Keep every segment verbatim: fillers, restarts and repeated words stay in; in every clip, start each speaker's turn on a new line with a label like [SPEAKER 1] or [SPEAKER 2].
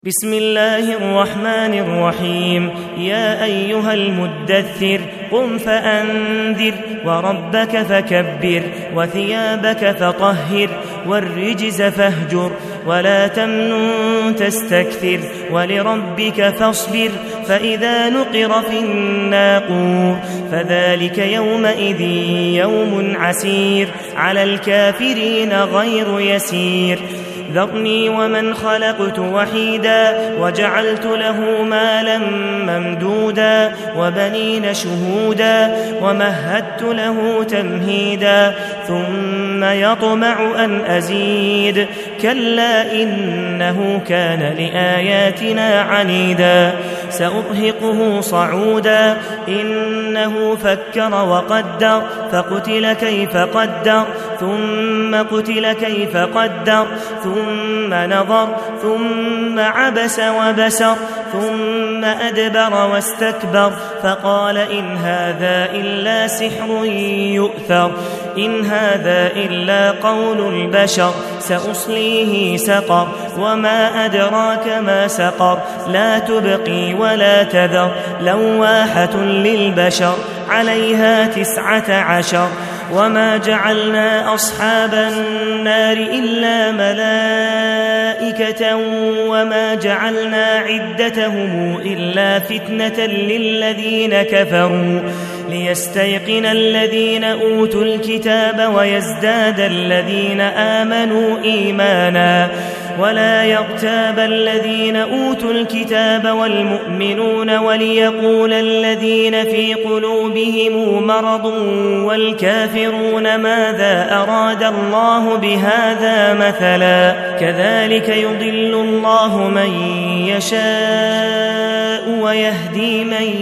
[SPEAKER 1] بسم الله الرحمن الرحيم. يا أيها المدثر قم فأنذر وربك فكبر وثيابك فطهر والرجز فاهجر ولا تمنن تستكثر ولربك فاصبر فإذا نقر في الناقور فذلك يومئذ يوم عسير على الكافرين غير يسير. ذرني ومن خلقت وحيدا وجعلت له مالا ممدودا وبنين شهودا ومهدت له تمهيدا ثم يطمع أن أزيد كلا إنه كان لآياتنا عنيدا سأرهقه صعودا إنه فكر وقدر فقتل كيف قدر ثم قتل كيف قدر ثم نظر ثم عبس وبسر ثم أدبر واستكبر فقال إن هذا إلا سحر يؤثر إن هذا إلا قول البشر سأصليه سقر وما أدراك ما سقر لا تبقي ولا تذر لواحة للبشر عليها تسعة عشر. وما جعلنا أصحاب النار إلا ملائكة وما جعلنا عدتهم إلا فتنة للذين كفروا ليستيقن الذين أوتوا الكتاب ويزداد الذين آمنوا إيمانا ولا يرتاب الذين أوتوا الكتاب والمؤمنون وليقول الذين في قلوبهم مرض والكافرون ماذا أراد الله بهذا مثلا كذلك يضل الله من يشاء ويهدي من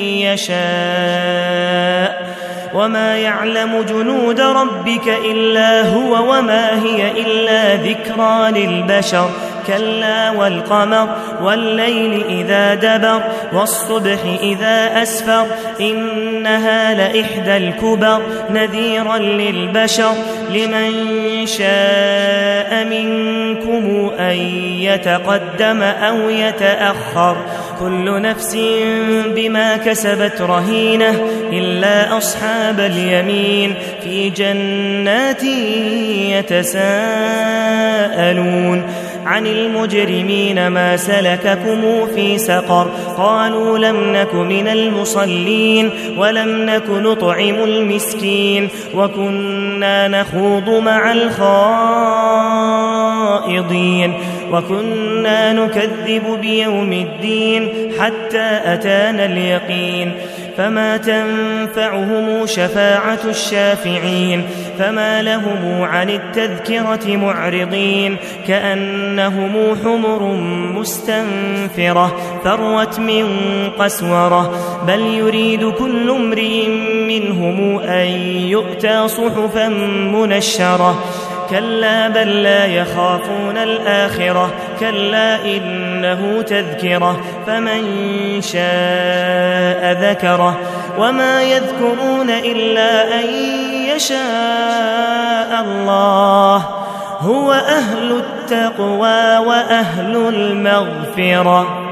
[SPEAKER 1] يشاء وما يعلم جنود ربك إلا هو وما هي إلا ذكرى للبشر كلا والقمر والليل إذا دبر والصبح إذا أسفر إنها لإحدى الكبر نذيرا للبشر لمن شاء منكم أن يتقدم أو يتأخر كل نفس بما كسبت رهينة إلا أصحاب اليمين في جنات يتساءلون عن المجرمين ما سلككم في سقر قالوا لم نك من المصلين ولم نك نطعم المسكين وكنا نخوض مع الخائضين وكنا نكذب بيوم الدين حتى أتانا اليقين فما تنفعهم شفاعة الشافعين فما لهم عن التذكرة معرضين كأنهم حمر مستنفرة فروت من قسورة بل يريد كل امرئ منهم أن يؤتى صحفا منشرة كلا بل لا يخافون الآخرة كلا إنه تذكرة فمن شاء ذكره وما يذكرون إلا أن يشاء الله هو أهل التقوى وأهل المغفرة.